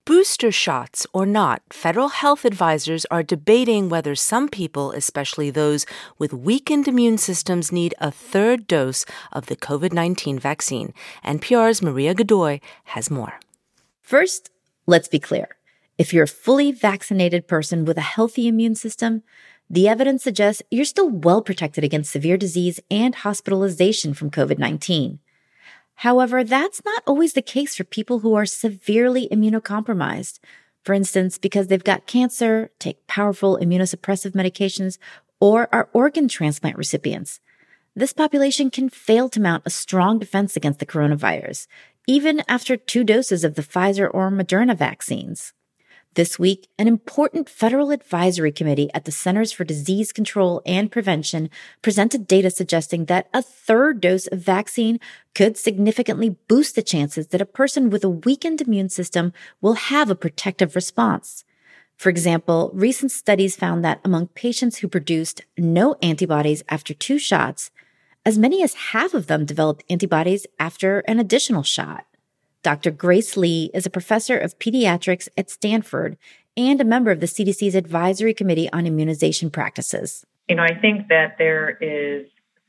Booster shots or not, federal health advisors are debating whether some people, especially those with weakened immune systems, need a third dose of the COVID-19 vaccine. NPR's Maria Godoy has more. First, let's be clear. If you're a fully vaccinated person with a healthy immune system, the evidence suggests you're still well protected against severe disease and hospitalization from COVID-19. However, that's not always the case for people who are severely immunocompromised. For instance, because they've got cancer, take powerful immunosuppressive medications, or are organ transplant recipients. This population can fail to mount a strong defense against the coronavirus, even after 2 doses of the Pfizer or Moderna vaccines. This week, an important federal advisory committee at the Centers for Disease Control and Prevention presented data suggesting that a third dose of vaccine could significantly boost the chances that a person with a weakened immune system will have a protective response. For example, recent studies found that among patients who produced no antibodies after 2 shots, as many as half of them developed antibodies after an additional shot. Dr. Grace Lee is a professor of pediatrics at Stanford and a member of the CDC's Advisory Committee on Immunization Practices. I think that there is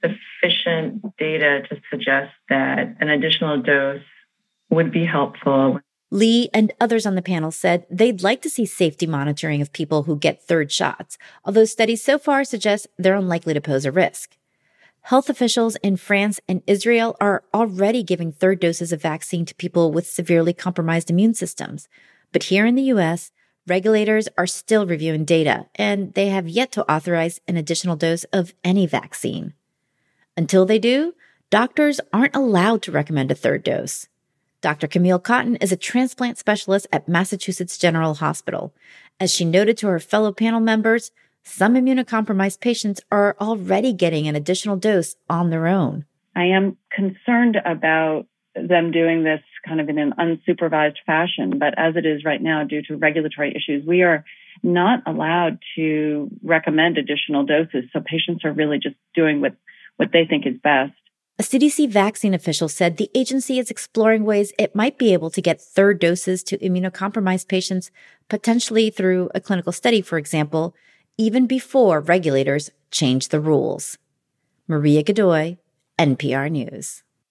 sufficient data to suggest that an additional dose would be helpful. Lee and others on the panel said they'd like to see safety monitoring of people who get third shots, although studies so far suggest they're unlikely to pose a risk. Health officials in France and Israel are already giving third doses of vaccine to people with severely compromised immune systems. But here in the U.S., regulators are still reviewing data, and they have yet to authorize an additional dose of any vaccine. Until they do, doctors aren't allowed to recommend a third dose. Dr. Camille Cotton is a transplant specialist at Massachusetts General Hospital. As she noted to her fellow panel members, some immunocompromised patients are already getting an additional dose on their own. I am concerned about them doing this kind of in an unsupervised fashion, but as it is right now, due to regulatory issues, we are not allowed to recommend additional doses. So patients are really just doing what they think is best. A CDC vaccine official said the agency is exploring ways it might be able to get third doses to immunocompromised patients, potentially through a clinical study, for example, even before regulators change the rules. Maria Godoy, NPR News.